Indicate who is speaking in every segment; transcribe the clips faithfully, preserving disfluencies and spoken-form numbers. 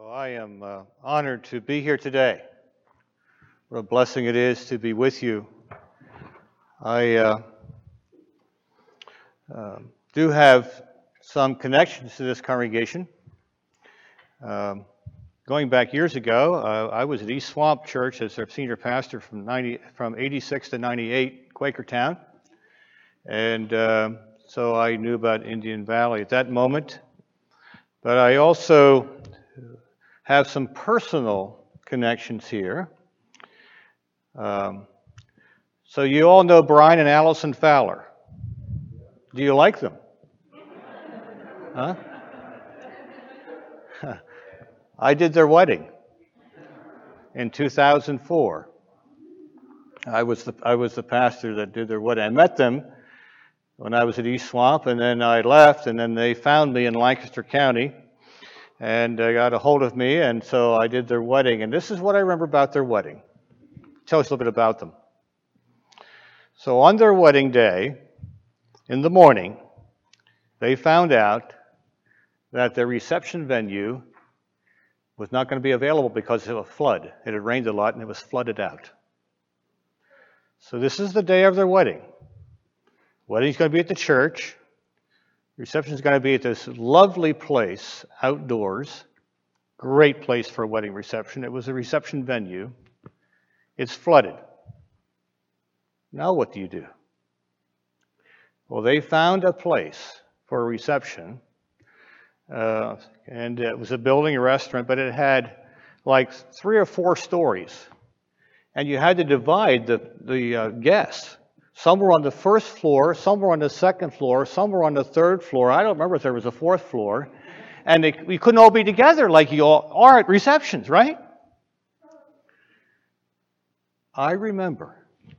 Speaker 1: Well, I am uh, honored to be here today. What a blessing it is to be with you. I uh, uh, do have some connections to this congregation. Um, going back years ago, uh, I was at East Swamp Church as their senior pastor from ninety, from eighty-six to ninety-eight, Quakertown. And uh, so I knew about Indian Valley at that moment. But I also have some personal connections here. Um, so you all know Brian and Allison Fowler. Do you like them? Huh? I did their wedding in two thousand four. I was the I was the pastor that did their wedding. I met them when I was at East Swamp, and then I left, and then they found me in Lancaster County, and they got a hold of me, and so I did their wedding. And this is what I remember about their wedding. Tell us a little bit about them. So on their wedding day, in the morning, they found out that their reception venue was not going to be available because of a flood. It had rained a lot and it was flooded out. So this is the day of their wedding. Wedding's going to be at the church. Reception's going to be at this lovely place outdoors. Great place for a wedding reception. It was a reception venue. It's flooded. Now what do you do? Well, they found a place for a reception. Uh, and it was a building, a restaurant, but it had like three or four stories. And you had to divide the, the uh, guests. Some were on the first floor, some were on the second floor, some were on the third floor. I don't remember if there was a fourth floor. And they, we couldn't all be together like you all are at receptions, right? I remember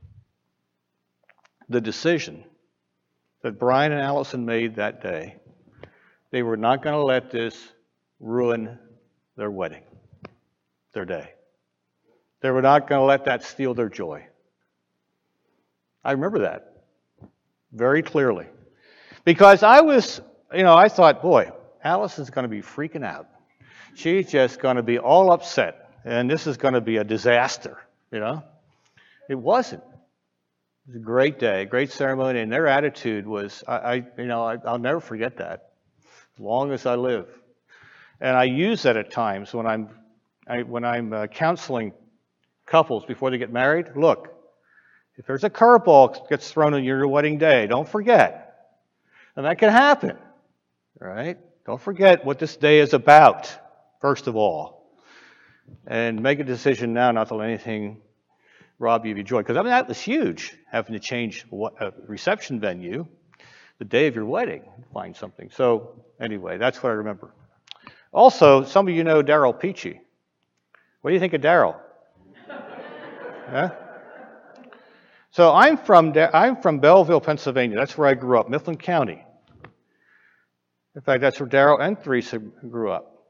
Speaker 1: the decision that Brian and Allison made that day. They were not going to let this ruin their wedding, their day. They were not going to let that steal their joy. I remember that very clearly. Because I was, you know, I thought, boy, Allison's going to be freaking out. She's just going to be all upset. And this is going to be a disaster, you know. It wasn't. It was a great day, a great ceremony. And their attitude was, I, I you know, I, I'll never forget that. As long as I live. And I use that at times when I'm I, when I'm uh, counseling couples before they get married. Look, if there's a curveball gets thrown on your wedding day, don't forget. And that can happen, right? Don't forget what this day is about, first of all. And make a decision now not to let anything rob you of your joy. Because I mean, that was huge, having to change a reception venue the day of your wedding, find something. So anyway, that's what I remember. Also, some of you know Daryl Peachy. What do you think of Daryl? Yeah? So I'm from I'm from Belleville, Pennsylvania. That's where I grew up, Mifflin County. In fact, that's where Daryl and Theresa grew up.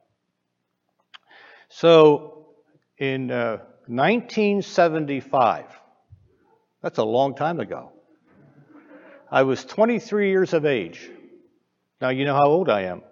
Speaker 1: So in uh, nineteen seventy-five, that's a long time ago, I was twenty-three years of age. Now you know how old I am.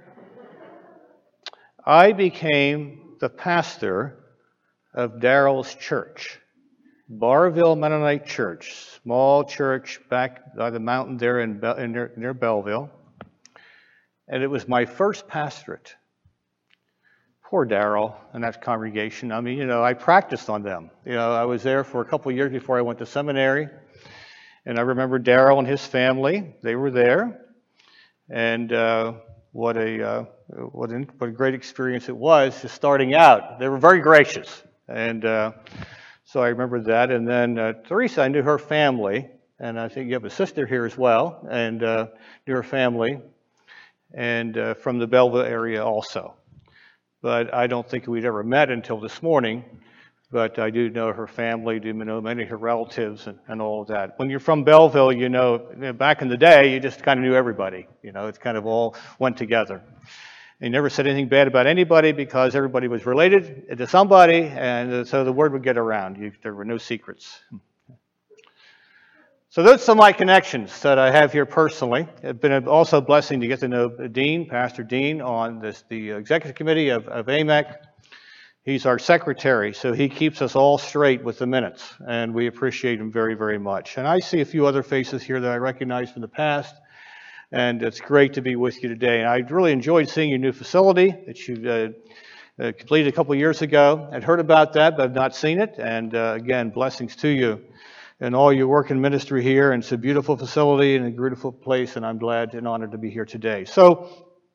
Speaker 1: I became the pastor of Daryl's church, Barville Mennonite Church, small church back by the mountain there in, Be- in near, near Belleville. And it was my first pastorate. Poor Daryl and that congregation. I mean, you know, I practiced on them. You know, I was there for a couple of years before I went to seminary. And I remember Daryl and his family, they were there. And uh, what a uh, what, an, what a great experience it was just starting out. They were very gracious. And uh, so I remember that. And then uh, Theresa, I knew her family. And I think you have a sister here as well. And uh, knew her family. And uh, from the Belleville area also. But I don't think we'd ever met until this morning. But I do know her family, do know many of her relatives and, and all of that. When you're from Belleville, you know, back in the day, you just kind of knew everybody. You know, it kind of all went together. They never said anything bad about anybody because everybody was related to somebody, and so the word would get around. You, there were no secrets. So those are some of my connections that I have here personally. It's been also a blessing to get to know Dean, Pastor Dean, on this, the executive committee of, of A M E C. He's our secretary, so he keeps us all straight with the minutes, and we appreciate him very, very much. And I see a few other faces here that I recognize from the past, and it's great to be with you today. And I really enjoyed seeing your new facility that you uh, uh, completed a couple of years ago. I'd heard about that, but I've not seen it. And uh, again, blessings to you and all your work in ministry here. And it's a beautiful facility and a beautiful place, and I'm glad and honored to be here today. So,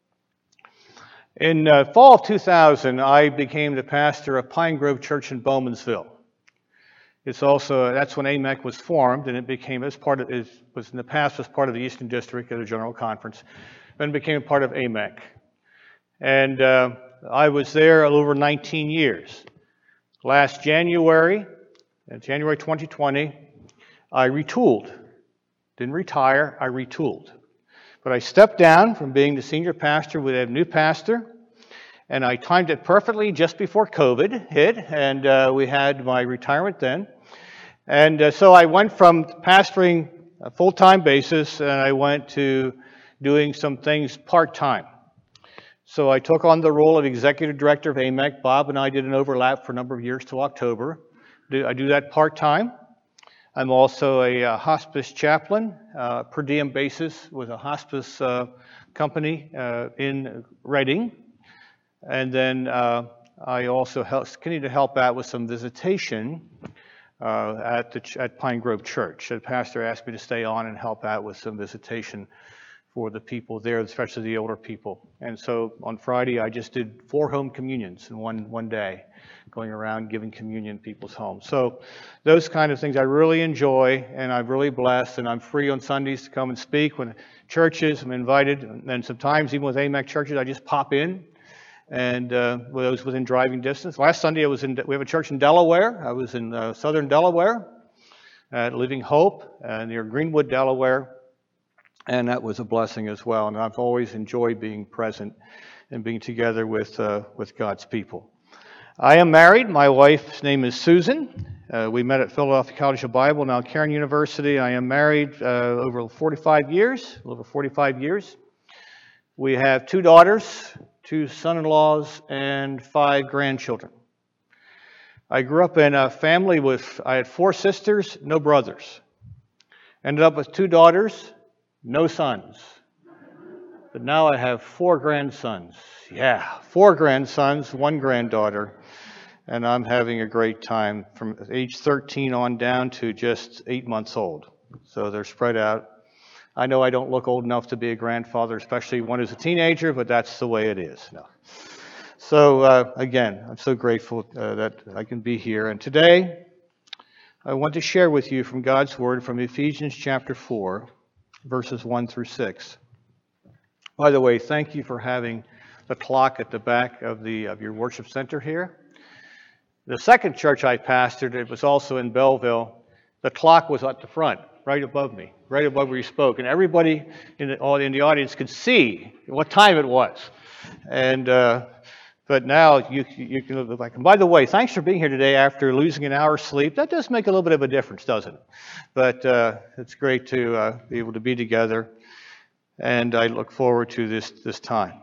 Speaker 1: in uh, fall of two thousand, I became the pastor of Pine Grove Church in Bowmansville. It's also, that's when A M E C was formed, and it became, as part of, it was in the past was part of the Eastern District of the General Conference, then became part of A M E C. And uh, I was there a little over nineteen years. Last January, in January twenty twenty, I retooled. Didn't retire, I retooled. But I stepped down from being the senior pastor with a new pastor, and I timed it perfectly just before COVID hit, and uh, we had my retirement then. And uh, so I went from pastoring a full-time basis, and I went to doing some things part-time. So I took on the role of executive director of A M E C. Bob and I did an overlap for a number of years till October. I do that part-time. I'm also a uh, hospice chaplain, uh, per diem basis with a hospice uh, company uh, in Reading. And then uh, I also help, continue to help out with some visitation uh, at, the, at Pine Grove Church. The pastor asked me to stay on and help out with some visitation for the people there, especially the older people. And so on Friday, I just did four home communions in one, one day, going around giving communion in people's homes. So those kind of things I really enjoy, and I'm really blessed, and I'm free on Sundays to come and speak when churches, I'm invited, and sometimes even with A M E C churches, I just pop in, and uh, those within driving distance. Last Sunday, I was in, we have a church in Delaware. I was in uh, southern Delaware at Living Hope uh, near Greenwood, Delaware. And that was a blessing as well. And I've always enjoyed being present and being together with uh, with God's people. I am married. My wife's name is Susan. Uh, we met at Philadelphia College of Bible, now Cairn University. I am married uh, over forty-five years, over forty-five years. We have two daughters, two son-in-laws, and five grandchildren. I grew up in a family with, I had four sisters, no brothers. Ended up with two daughters, no sons. But now I have four grandsons. Yeah, four grandsons, one granddaughter. And I'm having a great time from age thirteen on down to just eight months old. So they're spread out. I know I don't look old enough to be a grandfather, especially one who's a teenager, but that's the way it is. No. So uh, again, I'm so grateful uh, that I can be here. And today, I want to share with you from God's Word from Ephesians chapter four. Verses one through six. By the way, thank you for having the clock at the back of the of your worship center here. The second church I pastored, it was also in Belleville. The clock was at the front, right above me, right above where you spoke, and everybody in the, all in the audience could see what time it was. And uh, but now you you can look like. And by the way, thanks for being here today after losing an hour's sleep. That does make a little bit of a difference, doesn't it? But uh, it's great to uh, be able to be together, and I look forward to this this time.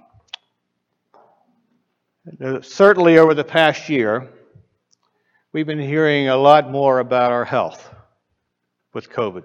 Speaker 1: Uh, certainly, over the past year, we've been hearing a lot more about our health with COVID.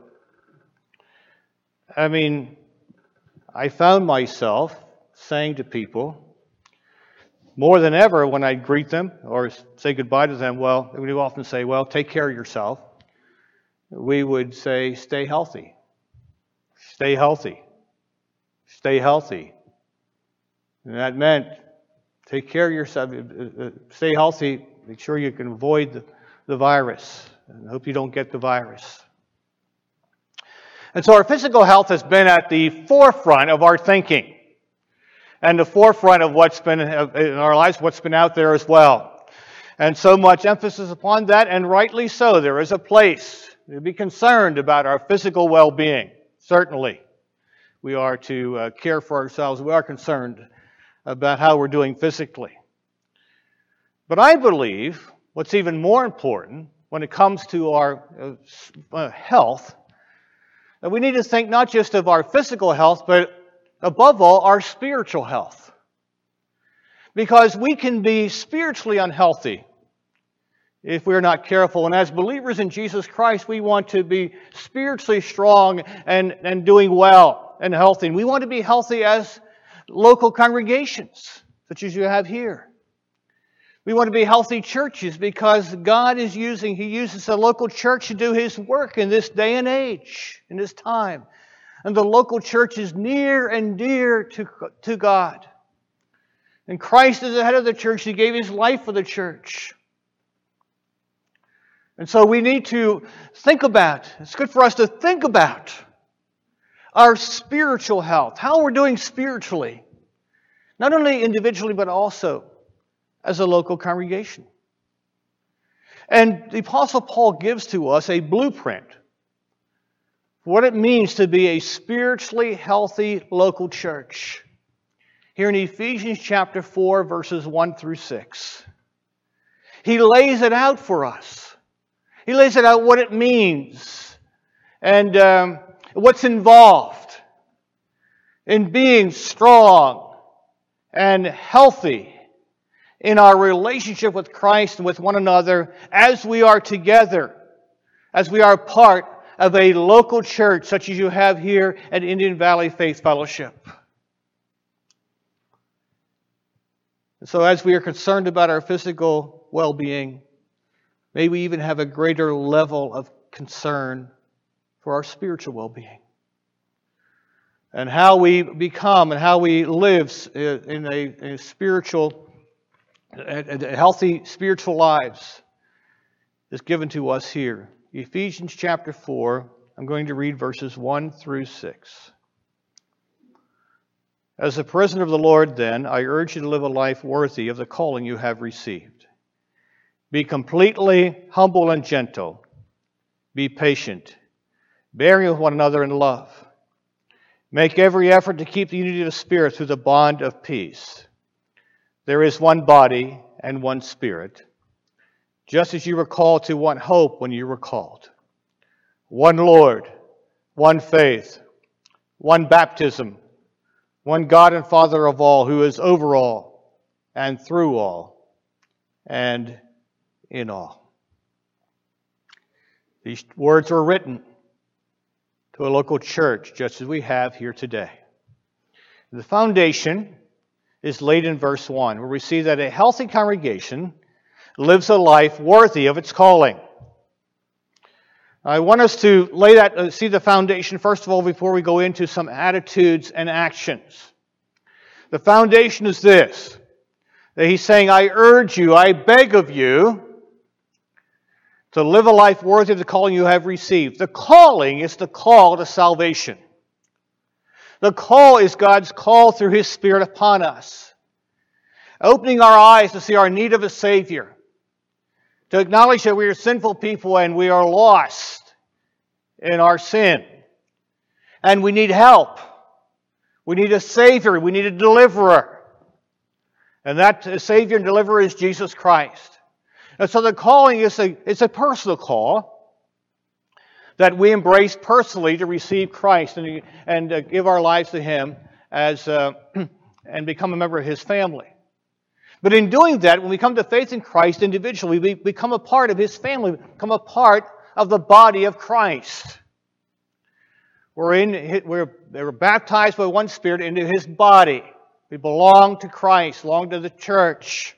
Speaker 1: I mean, I found myself saying to people, more than ever when I greet them or say goodbye to them, well, we do often say, well, take care of yourself. We would say, stay healthy. Stay healthy. Stay healthy. And that meant take care of yourself. Stay healthy. Make sure you can avoid the, the virus. And hope you don't get the virus. And so our physical health has been at the forefront of our thinking. And the forefront of what's been in our lives, what's been out there as well. And so much emphasis upon that, and rightly so. There is a place to be concerned about our physical well-being. Certainly, we are to uh, care for ourselves. We are concerned about how we're doing physically. But I believe what's even more important when it comes to our uh, health that we need to think not just of our physical health, but above all, our spiritual health. Because we can be spiritually unhealthy if we're not careful. And as believers in Jesus Christ, we want to be spiritually strong and, and doing well and healthy. And we want to be healthy as local congregations, such as you have here. We want to be healthy churches because God is using, He uses the local church to do His work in this day and age, in this time. And the local church is near and dear to, to God. And Christ is the head of the church. He gave His life for the church. And so we need to think about, it's good for us to think about our spiritual health, how we're doing spiritually. Not only individually, but also as a local congregation. And the Apostle Paul gives to us a blueprint for what it means to be a spiritually healthy local church. Here in Ephesians chapter four, verses one through six. He lays it out for us. He lays it out what it means and um, what's involved in being strong and healthy in our relationship with Christ and with one another as we are together, as we are part of a local church such as you have here at Indian Valley Faith Fellowship. And so as we are concerned about our physical well-being, may we even have a greater level of concern for our spiritual well-being. And how we become and how we live in a, in a spiritual healthy spiritual lives is given to us here. Ephesians chapter four, I'm going to read verses one through six. As a prisoner of the Lord, then, I urge you to live a life worthy of the calling you have received. Be completely humble and gentle. Be patient, bearing with one another in love. Make every effort to keep the unity of the Spirit through the bond of peace. There is one body and one Spirit, just as you were called to one hope when you were called. One Lord, one faith, one baptism, one God and Father of all, who is over all and through all and in all. These words were written to a local church, just as we have here today. The foundation is laid in verse one, where we see that a healthy congregation lives a life worthy of its calling. I want us to lay that, uh, see the foundation, first of all, before we go into some attitudes and actions. The foundation is this, that he's saying, I urge you, I beg of you, to live a life worthy of the calling you have received. The calling is the call to salvation. The call is God's call through His Spirit upon us, opening our eyes to see our need of a Savior, to acknowledge that we are sinful people and we are lost in our sin, and we need help. We need a Savior. We need a deliverer. And that Savior and deliverer is Jesus Christ. And so the calling is a, it's a personal call that we embrace personally to receive Christ and, and uh, give our lives to Him as uh, and become a member of His family. But in doing that, when we come to faith in Christ individually, we become a part of His family, we become a part of the body of Christ. We're, in, we're, we're baptized by one Spirit into His body. We belong to Christ, belong to the church.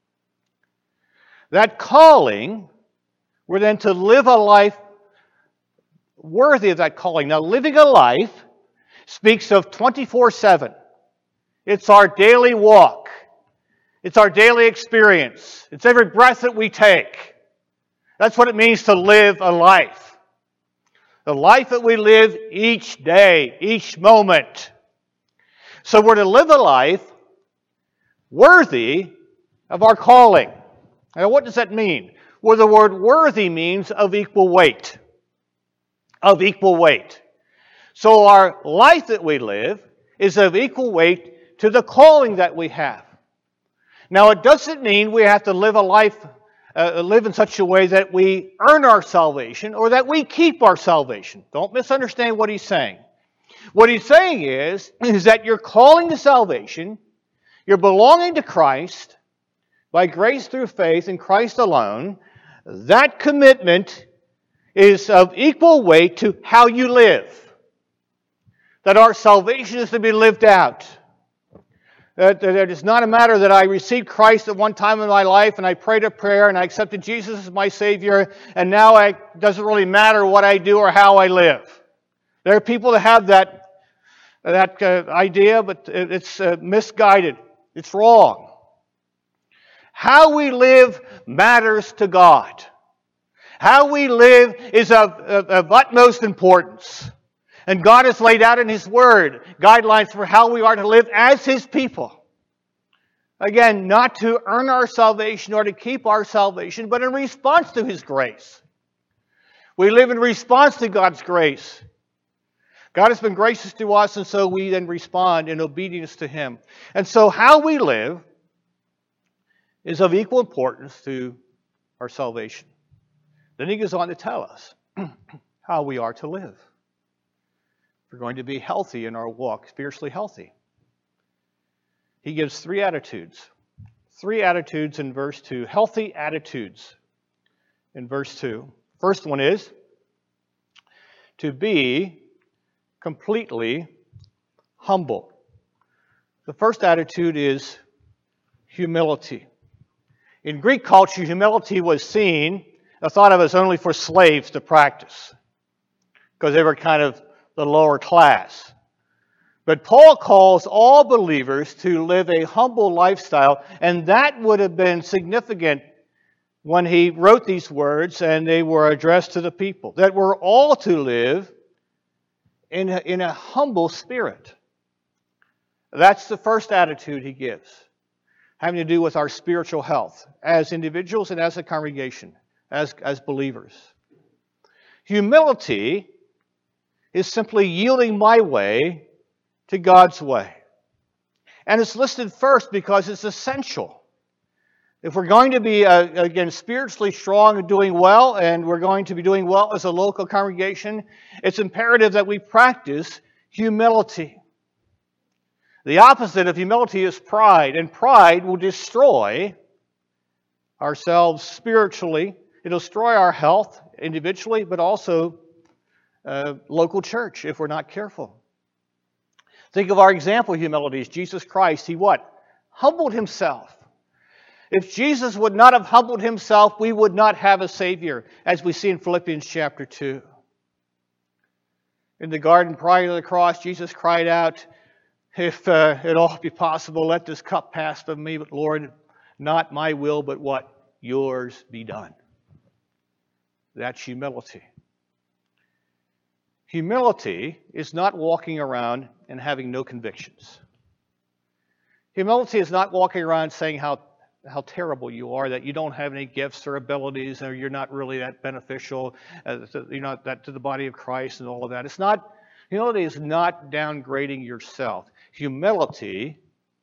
Speaker 1: That calling, we're then to live a life worthy of that calling. Now, living a life speaks of twenty-four seven. It's our daily walk. It's our daily experience. It's every breath that we take. That's what it means to live a life. The life that we live each day, each moment. So we're to live a life worthy of our calling. Now, what does that mean? Well, the word worthy means of equal weight. Of equal weight. So our life that we live is of equal weight to the calling that we have. Now, it doesn't mean we have to live a life uh, live in such a way that we earn our salvation or that we keep our salvation. Don't misunderstand what he's saying. What he's saying is, is that you're calling to salvation, you're belonging to Christ by grace through faith in Christ alone. That commitment is of equal weight to how you live. That our salvation is to be lived out. That, that it is not a matter that I received Christ at one time in my life and I prayed a prayer and I accepted Jesus as my Savior and now I, it doesn't really matter what I do or how I live. There are people that have that, that uh, idea, but it's uh, misguided. It's wrong. How we live matters to God. How we live is of, of, of utmost importance. And God has laid out in His Word guidelines for how we are to live as His people. Again, not to earn our salvation or to keep our salvation, but in response to His grace. We live in response to God's grace. God has been gracious to us, and so we then respond in obedience to Him. And so how we live is of equal importance to our salvation. Then he goes on to tell us how we are to live. We're going to be healthy in our walk, spiritually healthy. He gives three attitudes. Three attitudes in verse two. Healthy attitudes in verse two. First one is to be completely humble. The first attitude is humility. In Greek culture, humility was seen, thought of as only for slaves to practice, because they were kind of the lower class. But Paul calls all believers to live a humble lifestyle, and that would have been significant when he wrote these words and they were addressed to the people, that we're all to live in a, in a humble spirit. That's the first attitude he gives, having to do with our spiritual health as individuals and as a congregation, as, as believers. Humility is simply yielding my way to God's way. And it's listed first because it's essential. If we're going to be, uh, again, spiritually strong and doing well, and we're going to be doing well as a local congregation, it's imperative that we practice humility. The opposite of humility is pride, and pride will destroy ourselves spiritually. It'll destroy our health individually, but also uh, local church if we're not careful. Think of our example of humility is Jesus Christ. He what? Humbled himself. If Jesus would not have humbled himself, we would not have a Savior, as we see in Philippians chapter two. In the garden prior to the cross, Jesus cried out, if uh, it all be possible, let this cup pass from me, but Lord, not my will, but what? Yours be done. That's humility. Humility is not walking around and having no convictions. Humility is not walking around saying how, how terrible you are, that you don't have any gifts or abilities, or you're not really that beneficial, uh, you're not that to the body of Christ and all of that. It's not, humility is not downgrading yourself. Humility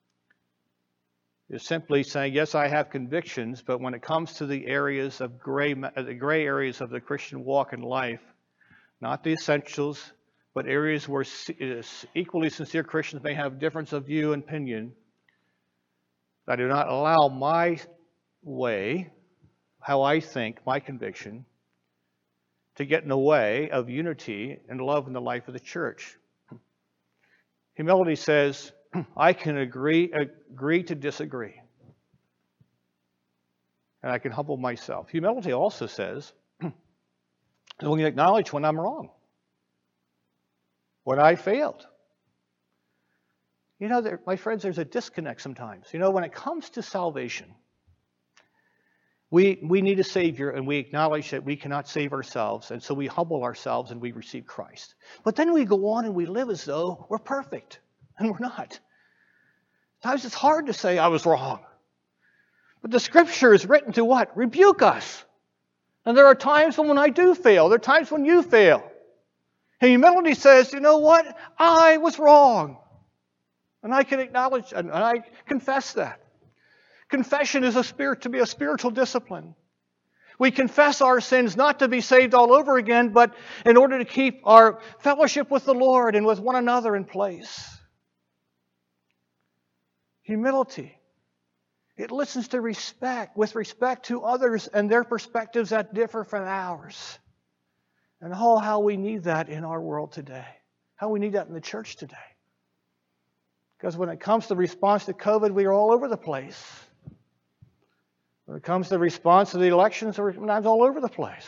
Speaker 1: is simply saying, yes, I have convictions, but when it comes to the areas of gray, the gray areas of the Christian walk in life, not the essentials, but areas where equally sincere Christians may have difference of view and opinion, I do not allow my way, how I think, my conviction, to get in the way of unity and love in the life of the church. Humility says, I can agree, agree to disagree. And I can humble myself. Humility also says, I'm going to acknowledge when I'm wrong, when I failed. You know, there, my friends, there's a disconnect sometimes. You know, when it comes to salvation, we, we need a Savior, and we acknowledge that we cannot save ourselves, and so we humble ourselves and we receive Christ. But then we go on and we live as though we're perfect, and we're not. Sometimes it's hard to say I was wrong. But the Scripture is written to what? Rebuke us. And there are times when I do fail. There are times when you fail. And humility says, you know what? I was wrong. And I can acknowledge and I confess that. Confession is a spirit to be a spiritual discipline. We confess our sins not to be saved all over again, but in order to keep our fellowship with the Lord and with one another in place. Humility. It listens to respect, with respect to others and their perspectives that differ from ours. And oh, how we need that in our world today. How we need that in the church today. Because when it comes to the response to COVID, we are all over the place. When it comes to the response to the elections, we're sometimes all over the place.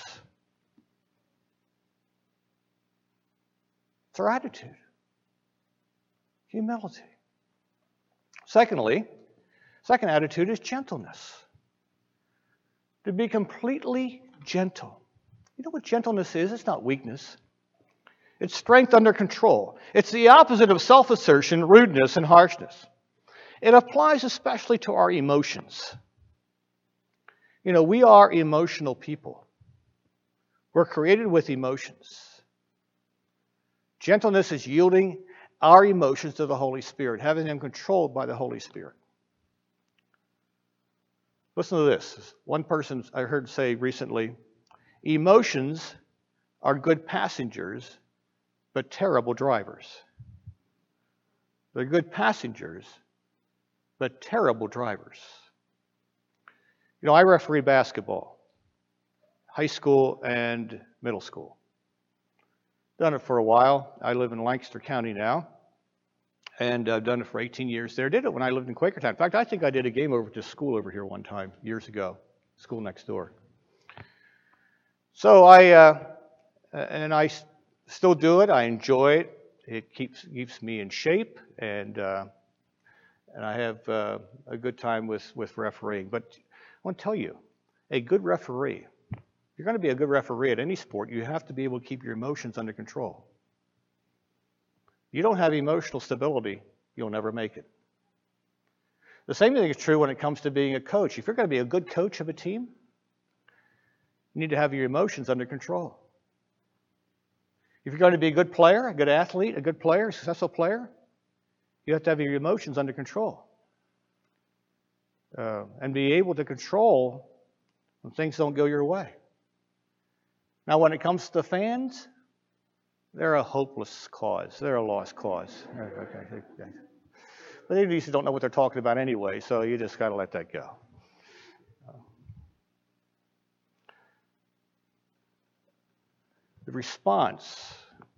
Speaker 1: It's our attitude. Humility. Secondly, second attitude is gentleness. To be completely gentle. You know what gentleness is? It's not weakness. It's strength under control. It's the opposite of self-assertion, rudeness, and harshness. It applies especially to our emotions. You know, we are emotional people. We're created with emotions. Gentleness is yielding our emotions to the Holy Spirit, having them controlled by the Holy Spirit. Listen to this. One person I heard say recently, emotions are good passengers, but terrible drivers. They're good passengers, but terrible drivers. You know, I referee basketball, high school and middle school. Done it for a while. I live in Lancaster County now, and I've done it for eighteen years there. Did it when I lived in Quakertown. In fact, I think I did a game over to school over here one time, years ago, school next door. So I, uh, and I still do it. I enjoy it. It keeps keeps me in shape, and uh, and I have uh, a good time with, with refereeing. But I want to tell you, a good referee, if you're going to be a good referee at any sport, you have to be able to keep your emotions under control. You don't have emotional stability, you'll never make it. The same thing is true when it comes to being a coach. If you're going to be a good coach of a team, you need to have your emotions under control. If you're going to be a good player, a good athlete, a good player, a successful player, you have to have your emotions under control. Uh, and be able to control when things don't go your way. Now, when it comes to fans, they're a hopeless cause. They're a lost cause. Okay. But they usually don't know what they're talking about anyway, so you just got to let that go. The response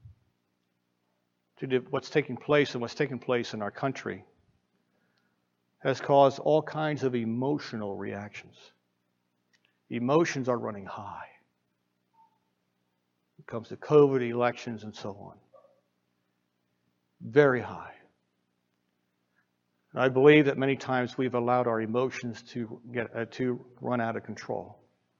Speaker 1: to what's taking place and what's taking place in our country has caused all kinds of emotional reactions. Emotions are running high. When it comes to COVID, elections, and so on. Very high. I believe that many times we've allowed our emotions to get uh, to run out of control.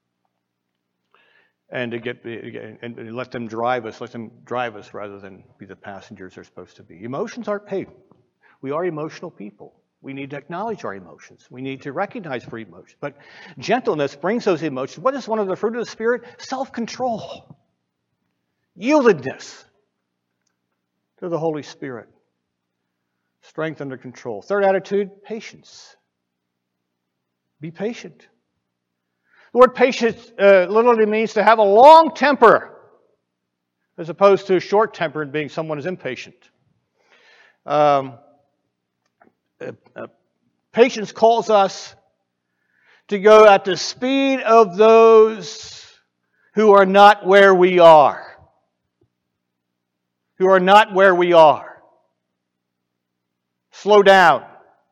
Speaker 1: And to get and let them drive us, let them drive us rather than be the passengers they're supposed to be. Emotions aren't paid. We are emotional people. We need to acknowledge our emotions. We need to recognize our emotions. But gentleness brings those emotions. What is one of the fruit of the Spirit? Self-control. Yieldedness to the Holy Spirit. Strength under control. Third attitude, patience. Be patient. The word patience uh, literally means to have a long temper, as opposed to a short temper and being someone who's impatient. Um, uh, uh, patience calls us to go at the speed of those who are not where we are. Who are not where we are. Slow down.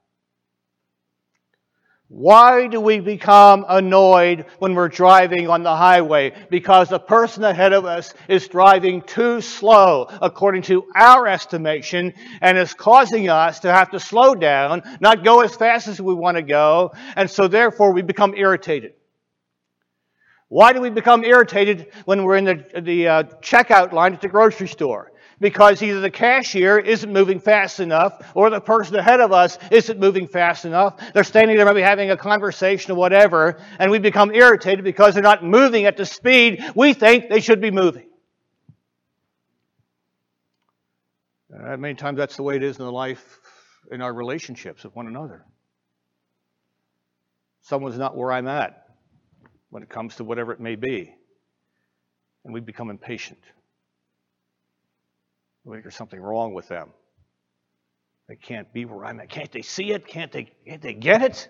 Speaker 1: Why do we become annoyed when we're driving on the highway? Because the person ahead of us is driving too slow, according to our estimation, and is causing us to have to slow down, not go as fast as we want to go, and so therefore we become irritated. Why do we become irritated when we're in the, the uh, checkout line at the grocery store? Because either the cashier isn't moving fast enough or the person ahead of us isn't moving fast enough. They're standing there maybe having a conversation or whatever, and we become irritated because they're not moving at the speed we think they should be moving. Uh, many times that's the way it is in the life, in our relationships with one another. Someone's not where I'm at. when it comes to whatever it may be. And we become impatient. We think there's something wrong with them. They can't be where I'm at. Can't they see it? Can't they, can't they get it?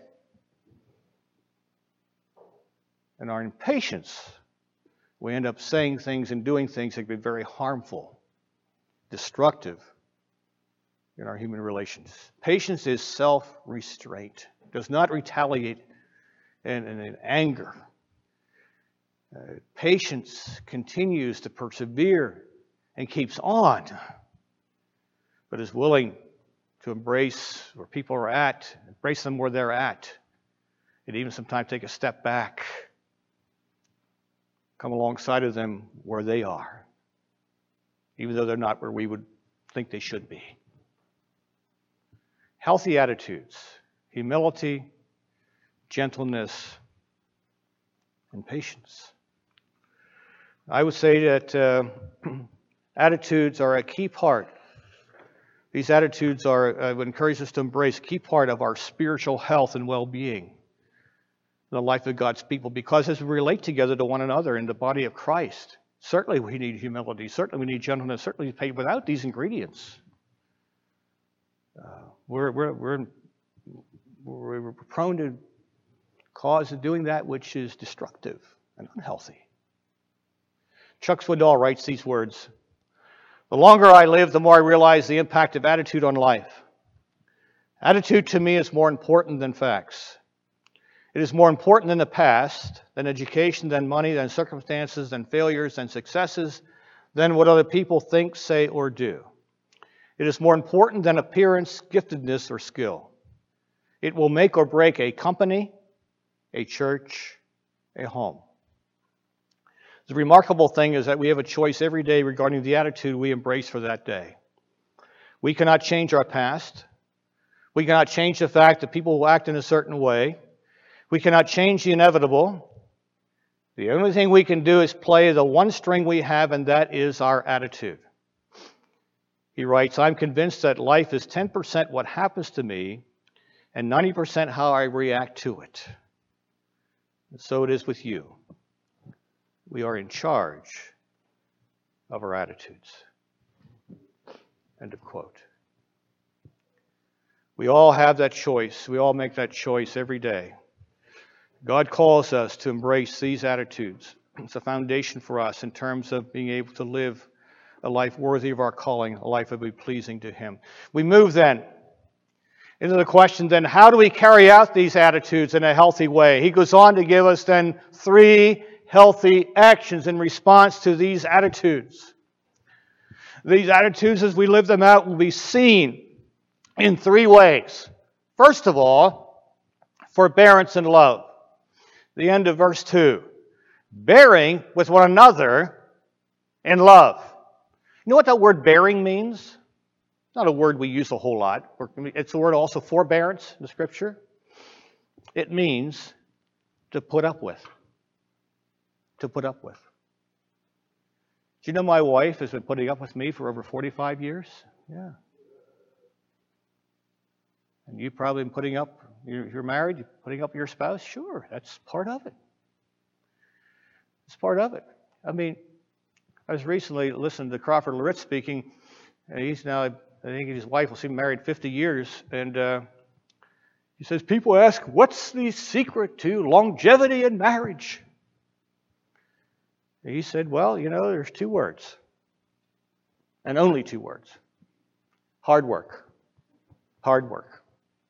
Speaker 1: And our impatience, we end up saying things and doing things that can be very harmful, destructive in our human relations. Patience is self-restraint. It does not retaliate in, in, in anger. Uh, patience continues to persevere and keeps on, but is willing to embrace where people are at, embrace them where they're at, and even sometimes take a step back, come alongside of them where they are, even though they're not where we would think they should be. Healthy attitudes, humility, gentleness, and patience. I would say that uh, attitudes are a key part. These attitudes are, I would encourage us to embrace, a key part of our spiritual health and well-being in the life of God's people, because as we relate together to one another in the body of Christ, certainly we need humility, certainly we need gentleness, certainly we need, without these ingredients, uh, we're, we're, we're, we're prone to cause of doing that which is destructive and unhealthy. Chuck Swindoll writes these words: "The longer I live, the more I realize the impact of attitude on life. Attitude to me is more important than facts. It is more important than the past, than education, than money, than circumstances, than failures, than successes, than what other people think, say, or do. It is more important than appearance, giftedness, or skill. It will make or break a company, a church, a home." The remarkable thing is that we have a choice every day regarding the attitude we embrace for that day. We cannot change our past. We cannot change the fact that people will act in a certain way. We cannot change the inevitable. The only thing we can do is play the one string we have, and that is our attitude. He writes, "I'm convinced that life is ten percent what happens to me and ninety percent how I react to it. And so it is with you. We are in charge of our attitudes." End of quote. We all have that choice. We all make that choice every day. God calls us to embrace these attitudes. It's a foundation for us in terms of being able to live a life worthy of our calling, a life that will be pleasing to Him. We move then into the question then, how do we carry out these attitudes in a healthy way? He goes on to give us then three healthy actions in response to these attitudes. These attitudes, as we live them out, will be seen in three ways. First of all, forbearance and love. The end of verse two. Bearing with one another in love. You know what that word bearing means? It's not a word we use a whole lot. It's the word also forbearance in the Scripture. It means to put up with. To put up with. Do you know my wife has been putting up with me for over forty-five years? Yeah. And you've probably been putting up, you're married, you're putting up with your spouse? Sure, that's part of it. It's part of it. I mean, I was recently listening to Crawford Loritz speaking, and he's now, I think his wife will seem married fifty years, and uh, he says, people ask, what's the secret to longevity in marriage? And he said, well, you know, there's two words, and only two words. Hard work. Hard work.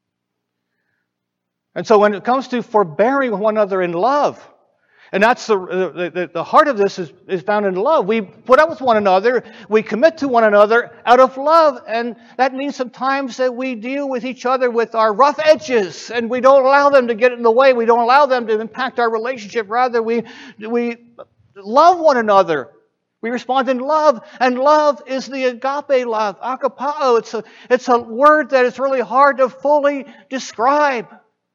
Speaker 1: And so when it comes to forbearing one another in love, and that's the, the, the heart of this is, is found in love. We put up with one another. We commit to one another out of love. And that means sometimes that we deal with each other with our rough edges. And we don't allow them to get in the way. We don't allow them to impact our relationship. Rather, we, we love one another. We respond in love. And love is the agape love, agapao. It's a, it's a word that is really hard to fully describe.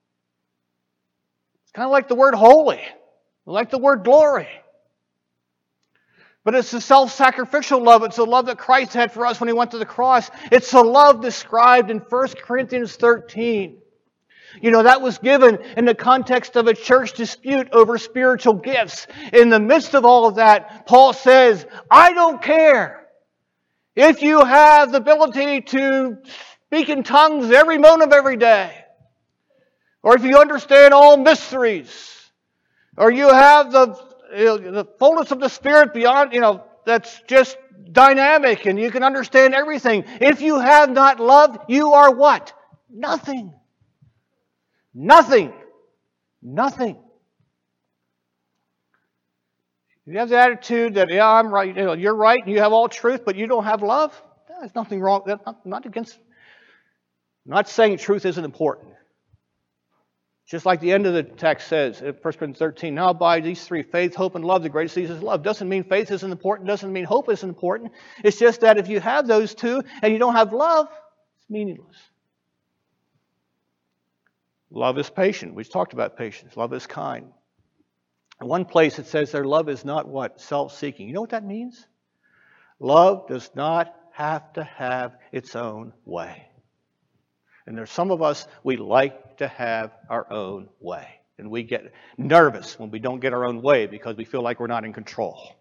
Speaker 1: It's kind of like the word holy. Like the word glory. But it's the self-sacrificial love. It's the love that Christ had for us when He went to the cross. It's the love described in First Corinthians thirteen. You know, that was given in the context of a church dispute over spiritual gifts. In the midst of all of that, Paul says, I don't care if you have the ability to speak in tongues every moment of every day, or if you understand all mysteries, or you have the, you know, the fullness of the Spirit beyond, you know, that's just dynamic and you can understand everything. If you have not love, you are what? Nothing. Nothing. Nothing. You have the attitude that, yeah, I'm right, you know, you're right, and you have all truth, but you don't have love. There's nothing wrong. I'm not against. I'm not saying truth isn't important. Just like the end of the text says, First Corinthians thirteen, now by these three, faith, hope, and love, the greatest of these is love. Doesn't mean faith isn't important, doesn't mean hope isn't important. It's just that if you have those two and you don't have love, it's meaningless. Love is patient. We've talked about patience. Love is kind. In one place it says their love is not what? Self-seeking. You know what that means? Love does not have to have its own way. And there's some of us, we like to have our own way. And we get nervous when we don't get our own way because we feel like we're not in control.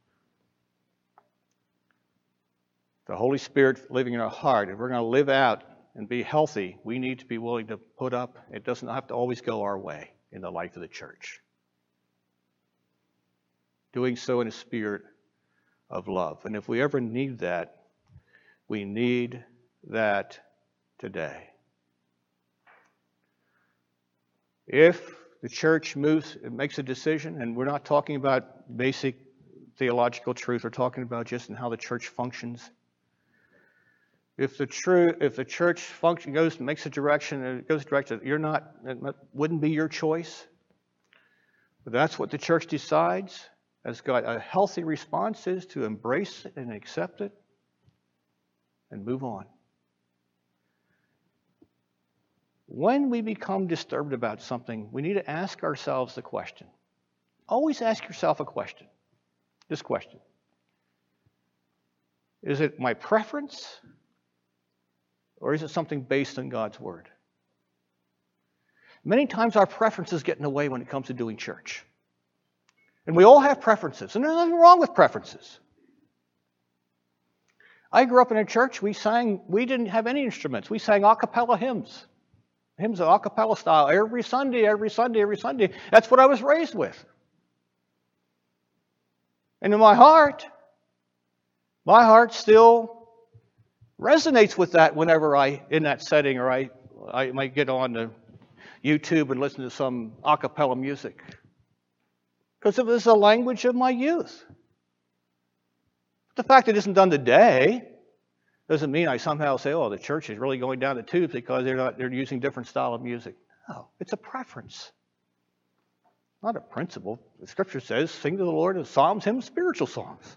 Speaker 1: The Holy Spirit living in our heart, if we're going to live out and be healthy, we need to be willing to put up. It doesn't have to always go our way in the life of the church. Doing so in a spirit of love. And if we ever need that, we need that today. If the church moves, it makes a decision, and we're not talking about basic theological truth, we're talking about just in how the church functions. If the true, if the church function goes, makes a direction, and it goes a direction, you're not, it wouldn't be your choice. But that's what the church decides. Has got a healthy response is to embrace it and accept it and move on. When we become disturbed about something, we need to ask ourselves the question. Always ask yourself a question. This question. Is it my preference? Or is it something based on God's Word? Many times our preferences get in the way when it comes to doing church. And we all have preferences, and there's nothing wrong with preferences. I grew up in a church, we sang, we didn't have any instruments. We sang a cappella hymns. Hymns of a cappella style every Sunday, every Sunday, every Sunday. That's what I was raised with. And in my heart, my heart still resonates with that whenever I, in that setting, or I, I might get on to YouTube and listen to some a cappella music. Because it was the language of my youth. The fact that it isn't done today doesn't mean I somehow say, oh, the church is really going down the tubes because they're not, they're using different style of music. No, it's a preference. Not a principle. The Scripture says, sing to the Lord in psalms, hymns, spiritual songs.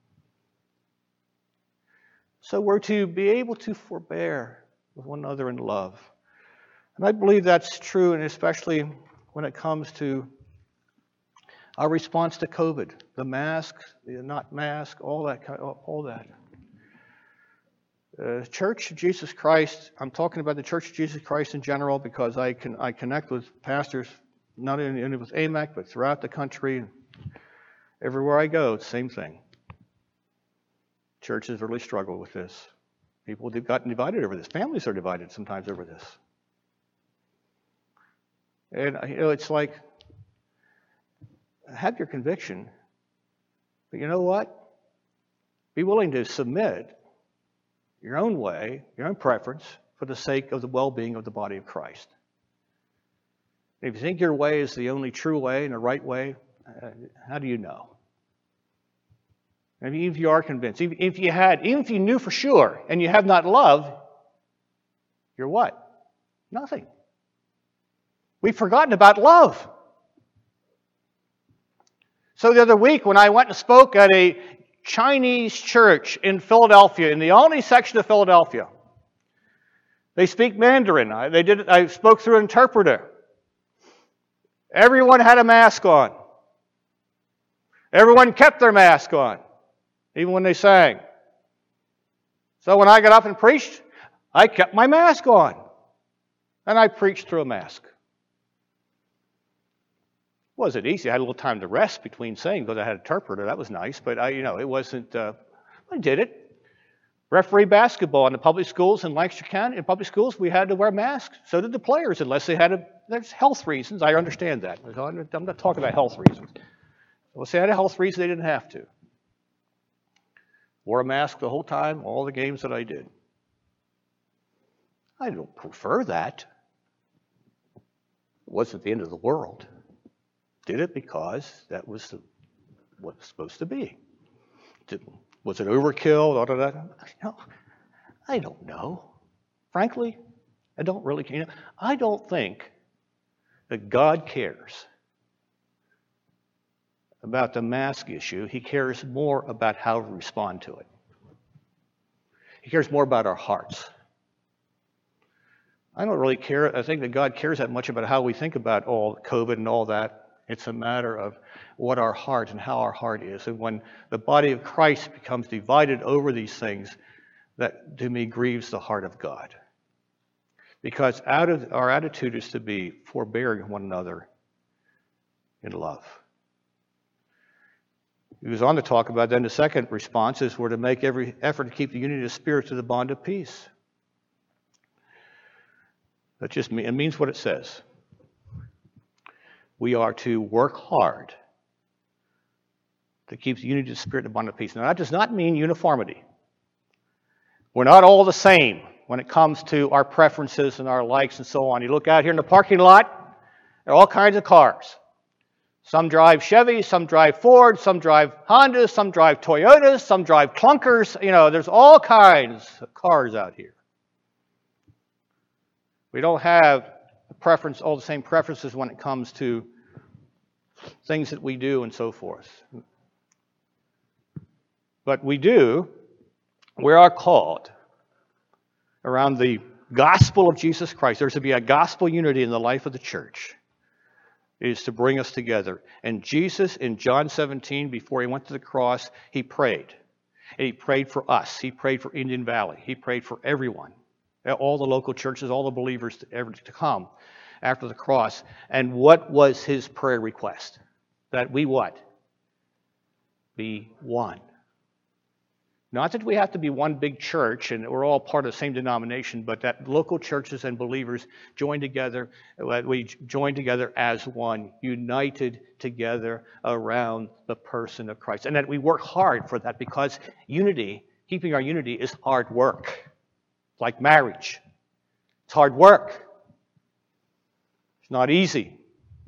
Speaker 1: So we're to be able to forbear with one another in love. And I believe that's true, and especially when it comes to our response to COVID, the mask, the not mask, all that, all that. The Church of Jesus Christ, I'm talking about the Church of Jesus Christ in general because I can I connect with pastors, not only with A M A C, but throughout the country. Everywhere I go, it's the same thing. Churches really struggle with this. People have gotten divided over this. Families are divided sometimes over this. And you know, it's like, have your conviction, but you know what? Be willing to submit your own way, your own preference, for the sake of the well-being of the body of Christ. If you think your way is the only true way and the right way, uh, how do you know? And even if you are convinced, even if you had, even if you knew for sure and you have not love, you're what? Nothing. We've forgotten about love. So the other week when I went and spoke at a Chinese church in Philadelphia, in the only section of Philadelphia, they speak Mandarin. I, they did. I spoke through an interpreter. Everyone had a mask on. Everyone kept their mask on, even when they sang. So when I got up and preached, I kept my mask on. And I preached through a mask. It wasn't easy. I had a little time to rest between saying because I had an interpreter. That was nice. But I, you know, it wasn't, uh, I did it. Referee basketball in the public schools in Lancaster County, in public schools, we had to wear masks. So did the players, unless they had a, there's health reasons. I understand that. I'm not talking about health reasons. Unless they had a health reason, they didn't have to. Wore a mask the whole time, all the games that I did. I don't prefer that. It wasn't the end of the world. Did it because that was the, what it was supposed to be. Did, was it overkill? Da, da, da? No, I don't know. Frankly, I don't really care. You know, I don't think that God cares about the mask issue. He cares more about how we respond to it. He cares more about our hearts. I don't really care. I think that God cares that much about how we think about all COVID and all that. It's a matter of what our heart and how our heart is. And when the body of Christ becomes divided over these things, that to me grieves the heart of God. Because out of our attitude is to be forbearing one another in love. He was on to talk about then the second response is we're to make every effort to keep the unity of the Spirit to the bond of peace. That just mean, it means what it says. We are to work hard to keep the unity of the Spirit and the bond of peace. Now, that does not mean uniformity. We're not all the same when it comes to our preferences and our likes and so on. You look out here in the parking lot, there are all kinds of cars. Some drive Chevy, some drive Ford, some drive Hondas, some drive Toyotas, some drive clunkers. You know, there's all kinds of cars out here. We don't have a preference, all the same preferences when it comes to things that we do and so forth. But we do, we are called around the gospel of Jesus Christ. There's to be a gospel unity in the life of the church. It is to bring us together. And Jesus in John seventeen, before he went to the cross, he prayed. And he prayed for us. He prayed for Indian Valley. He prayed for everyone. All the local churches, all the believers to, ever to come after the cross. And what was his prayer request? That we what? Be one. Not that we have to be one big church and we're all part of the same denomination, but that local churches and believers join together, we join together as one, united together around the person of Christ. And that we work hard for that because unity, keeping our unity is hard work. It's like marriage. It's hard work. It's not easy.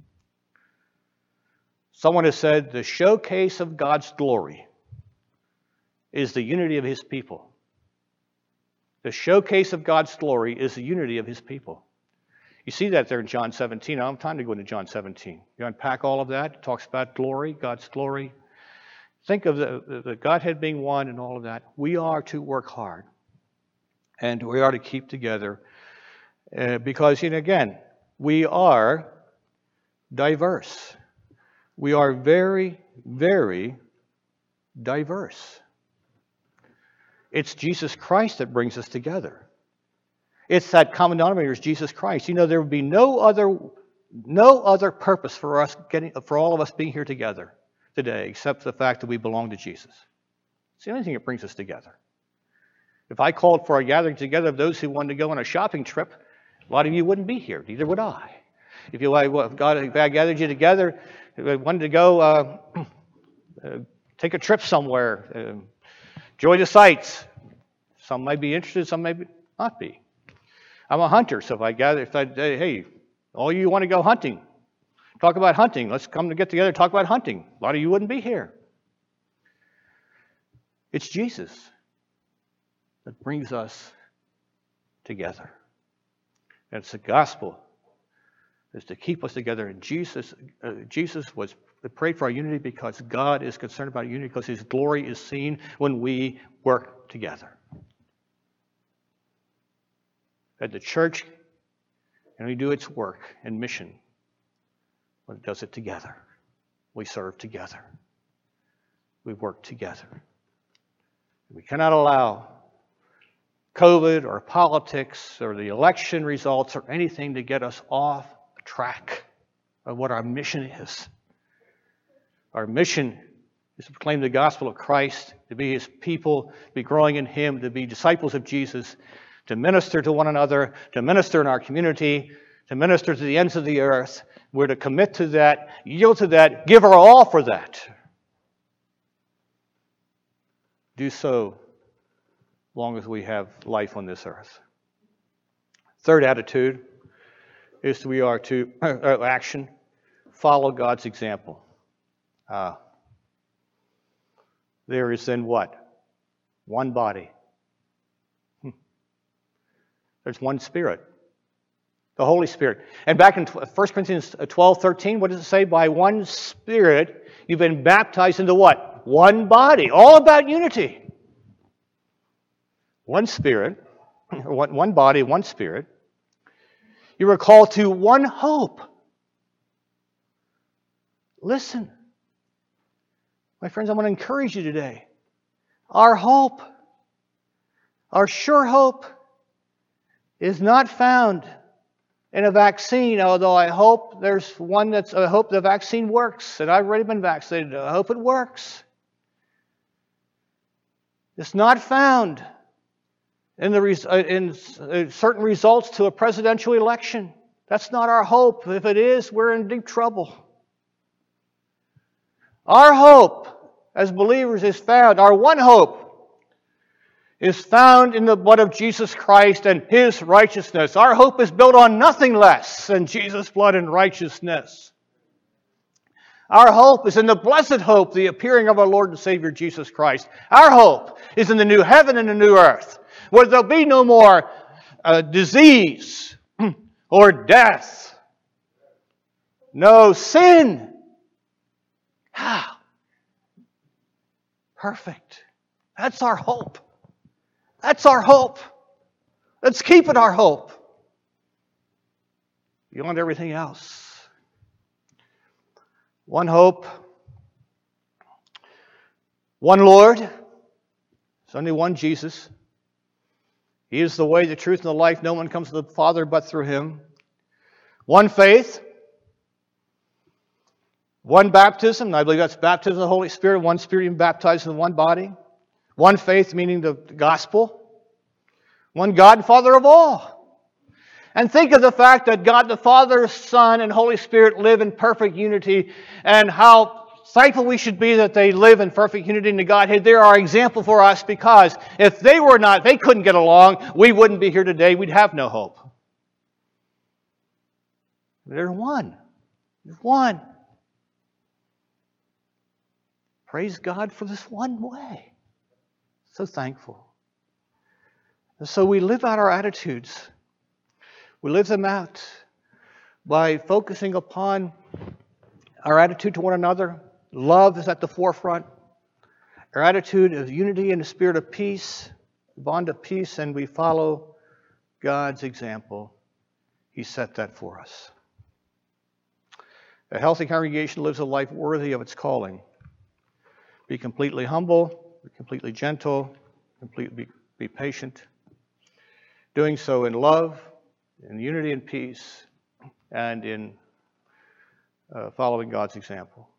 Speaker 1: Someone has said the showcase of God's glory is the unity of his people. The showcase of God's glory is the unity of his people. You see that there in John seventeen. I don't have time to go into John seventeen. You unpack all of that. It talks about glory, God's glory. Think of the, the Godhead being one and all of that. We are to work hard. And we are to keep together. Uh, because, you know, again, we are diverse. We are very, very diverse. It's Jesus Christ that brings us together. It's that common denominator is Jesus Christ. You know, there would be no other, no other purpose for us getting, for all of us being here together today, except the fact that we belong to Jesus. It's the only thing that brings us together. If I called for a gathering together of those who wanted to go on a shopping trip, a lot of you wouldn't be here. Neither would I. If you, if God, if I gathered you together, if I wanted to go uh, uh, take a trip somewhere. Uh, Enjoy the sights. Some might be interested, some may not be. I'm a hunter, so if I gather, if I say, hey, all you want to go hunting, talk about hunting. Let's come to get together and talk about hunting. A lot of you wouldn't be here. It's Jesus that brings us together. And it's the gospel is to keep us together. And Jesus, uh, Jesus was prayed for our unity because God is concerned about unity because his glory is seen when we work together. That the church can only do its work and mission when it does it together. We serve together. We work together. We cannot allow COVID or politics or the election results or anything to get us off track of what our mission is. Our mission is to proclaim the gospel of Christ, to be His people, to be growing in Him, to be disciples of Jesus, to minister to one another, to minister in our community, to minister to the ends of the earth. We're to commit to that, yield to that, give our all for that. Do so long as we have life on this earth. Third attitude is we are to, uh, action, follow God's example. Uh, there is then what? One body. Hmm. There's one Spirit. The Holy Spirit. And back in First Corinthians twelve thirteen, what does it say? By one Spirit, you've been baptized into what? One body. All about unity. One Spirit, one body, one Spirit. You were called to one hope. Listen. My friends, I want to encourage you today. Our hope, our sure hope, is not found in a vaccine, although I hope there's one that's, I hope the vaccine works, and I've already been vaccinated. I hope it works. It's not found in, the, in certain results to a presidential election. That's not our hope. If it is, we're in deep trouble. Our hope as believers is found, our one hope is found in the blood of Jesus Christ and His righteousness. Our hope is built on nothing less than Jesus' blood and righteousness. Our hope is in the blessed hope, the appearing of our Lord and Savior Jesus Christ. Our hope is in the new heaven and the new earth, where there'll be no more uh, disease or death, no sin. Ah, perfect. That's our hope. That's our hope. Let's keep it our hope. Beyond everything else. One hope. One Lord. There's only one Jesus. He is the way, the truth, and the life. No one comes to the Father but through Him. One faith. One baptism, and I believe that's baptism of the Holy Spirit, one Spirit being baptized in one body. One faith, meaning the gospel. One God and Father of all. And think of the fact that God the Father, Son, and Holy Spirit live in perfect unity, and how thankful we should be that they live in perfect unity in the Godhead. They are an example for us, because if they were not, they couldn't get along, we wouldn't be here today. We'd have no hope. They're one. They're one. Praise God for this one way. So thankful. And so we live out our attitudes. We live them out by focusing upon our attitude to one another. Love is at the forefront. Our attitude of unity and the spirit of peace, bond of peace, and we follow God's example. He set that for us. A healthy congregation lives a life worthy of its calling. Be completely humble, be completely gentle, completely be, be patient. Doing so in love, in unity and peace, and in uh, following God's example.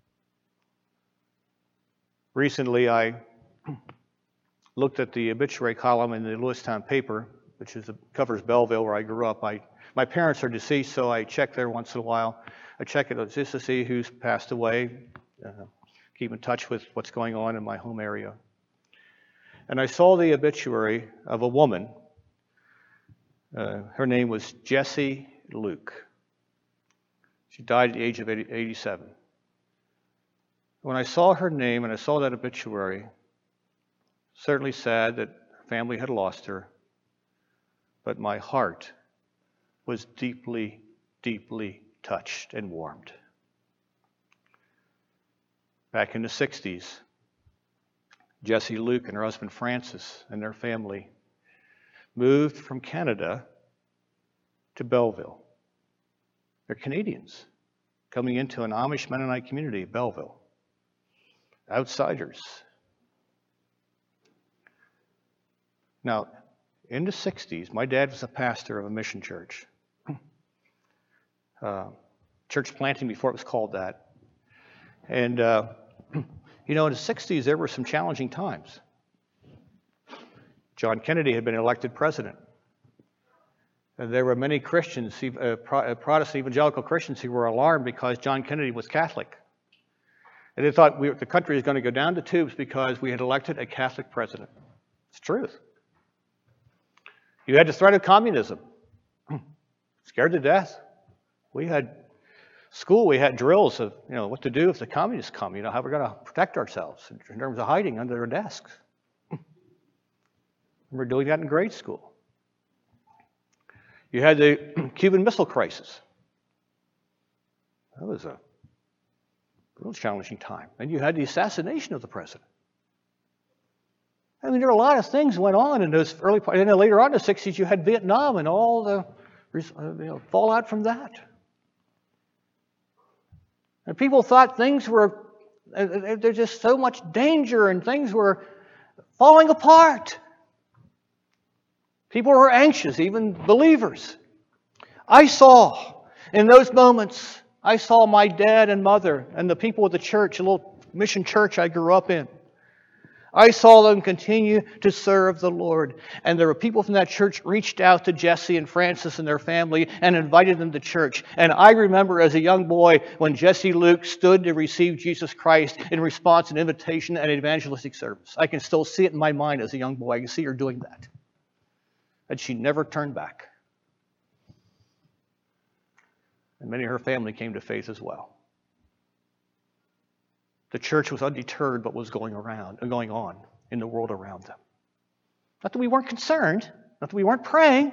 Speaker 1: Recently, I looked at the obituary column in the Lewistown paper, which is covers Belleville, where I grew up. I, my parents are deceased, so I check there once in a while. I check it just to see who's passed away. Uh, keep in touch with what's going on in my home area. And I saw the obituary of a woman. Uh, her name was Jessie Luke. She died at the age of eighty-seven. When I saw her name and I saw that obituary, certainly sad that her family had lost her, but my heart was deeply, deeply touched and warmed. Back in the sixties, Jessie Luke and her husband Francis and their family moved from Canada to Belleville. They're Canadians coming into an Amish Mennonite community, Belleville. Outsiders. Now, in the sixties, my dad was a pastor of a mission church. Uh, church planting before it was called that. And, uh, you know, in the sixties, there were some challenging times. John Kennedy had been elected president. And there were many Christians, uh, Protestant evangelical Christians, who were alarmed because John Kennedy was Catholic. And they thought we, the country was going to go down the tubes because we had elected a Catholic president. It's truth. You had the threat of communism. Scared to death. We had school, we had drills of, you know, what to do if the communists come, you know, how we're going to protect ourselves in terms of hiding under their desks. We're doing that in grade school. You had the Cuban Missile Crisis. That was a real challenging time. And you had the assassination of the president. I mean, there were a lot of things that went on in those early parts. And then later on in the sixties, you had Vietnam and all the you know, fallout from that. And people thought things were, there's just so much danger and things were falling apart. People were anxious, even believers. I saw in those moments, I saw my dad and mother and the people of the church, a little mission church I grew up in. I saw them continue to serve the Lord. And there were people from that church reached out to Jesse and Francis and their family and invited them to church. And I remember as a young boy when Jesse Luke stood to receive Jesus Christ in response to an invitation at an evangelistic service. I can still see it in my mind as a young boy. I can see her doing that. And she never turned back. And many of her family came to faith as well. The church was undeterred by what was going around and going on in the world around them. Not that we weren't concerned, not that we weren't praying.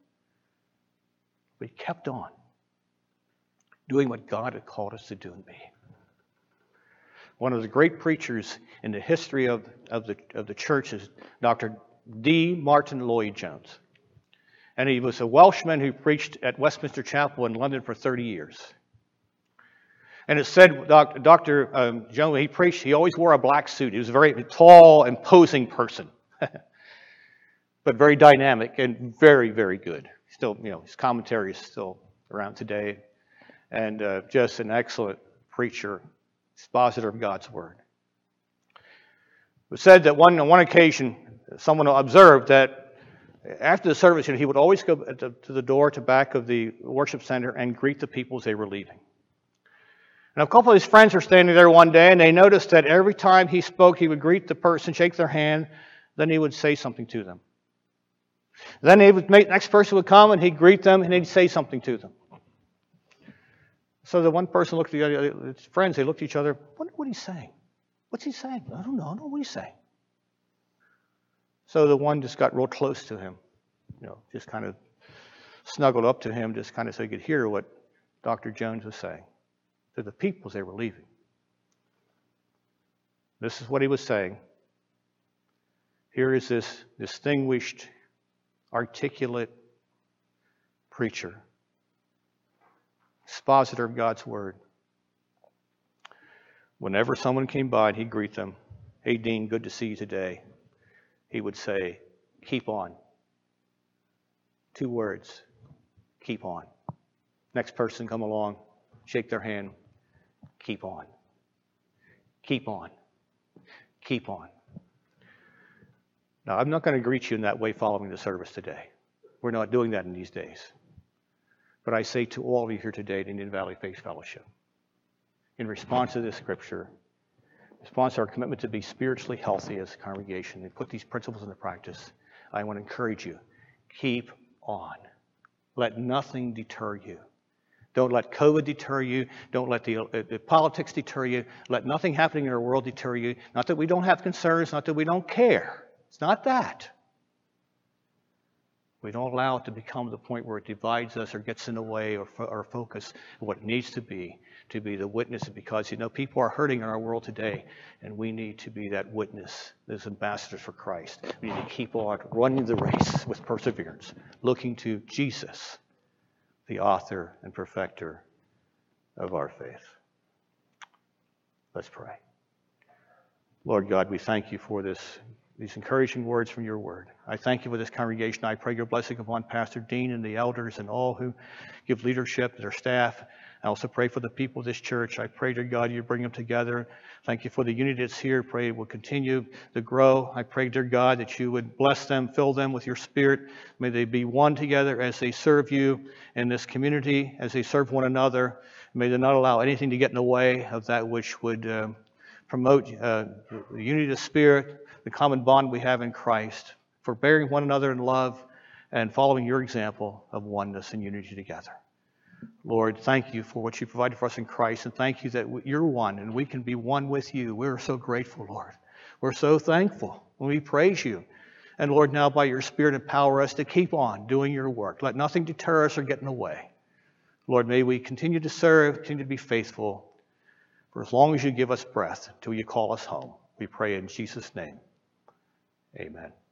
Speaker 1: We kept on doing what God had called us to do and be. One of the great preachers in the history of, of, the, of the church is Doctor D. Martin Lloyd-Jones. And he was a Welshman who preached at Westminster Chapel in London for thirty years. And it said, Doctor Um, Jones, he preached, he always wore a black suit. He was a very tall, imposing person, but very dynamic and very, very good. Still, you know, his commentary is still around today. And uh, just an excellent preacher, expositor of God's Word. It was said that one, on one occasion, someone observed that after the service, you know, he would always go to, to the door to back of the worship center and greet the people as they were leaving. And a couple of his friends were standing there one day, and they noticed that every time he spoke, he would greet the person, shake their hand, then he would say something to them. Then he would make, the next person would come, and he'd greet them, and he'd say something to them. So the one person looked at the other, his friends, they looked at each other, what, what are you saying? What's he saying? I don't know, I don't know what he's saying. So the one just got real close to him, you know, just kind of snuggled up to him, just kind of so he could hear what Doctor Jones was saying to the people as they were leaving. This is what he was saying. Here is this distinguished, articulate preacher, expositor of God's Word. Whenever someone came by and he'd greet them, "Hey, Dean, good to see you today," he would say, "Keep on." Two words, keep on. Next person come along, shake their hand, keep on. Keep on. Keep on. Now, I'm not going to greet you in that way following the service today. We're not doing that in these days. But I say to all of you here today at Indian Valley Faith Fellowship, in response to this scripture, in response to our commitment to be spiritually healthy as a congregation and put these principles into practice, I want to encourage you, keep on. Let nothing deter you. Don't let COVID deter you. Don't let the, uh, the politics deter you. Let nothing happening in our world deter you. Not that we don't have concerns, not that we don't care. It's not that. We don't allow it to become the point where it divides us or gets in the way or fo- our focus of what it needs to be, to be the witness. Because, you know, people are hurting in our world today, and we need to be that witness, as ambassadors for Christ. We need to keep on running the race with perseverance, looking to Jesus, the author and perfecter of our faith. Let's pray. Lord God, we thank you for this these encouraging words from your word. I thank you for this congregation. I pray your blessing upon Pastor Dean and the elders and all who give leadership to their staff. I also pray for the people of this church. I pray, dear God, you bring them together. Thank you for the unity that's here. Pray it will continue to grow. I pray, dear God, that you would bless them, fill them with your spirit. May they be one together as they serve you in this community, as they serve one another. May they not allow anything to get in the way of that which would uh, promote uh, the unity of the spirit, the common bond we have in Christ, for bearing one another in love and following your example of oneness and unity together. Lord, thank you for what you provided for us in Christ, and thank you that you're one and we can be one with you. We're so grateful, Lord. We're so thankful when we praise you. And Lord, now by your Spirit, empower us to keep on doing your work. Let nothing deter us or get in the way. Lord, may we continue to serve, continue to be faithful for as long as you give us breath, until you call us home. We pray in Jesus' name. Amen.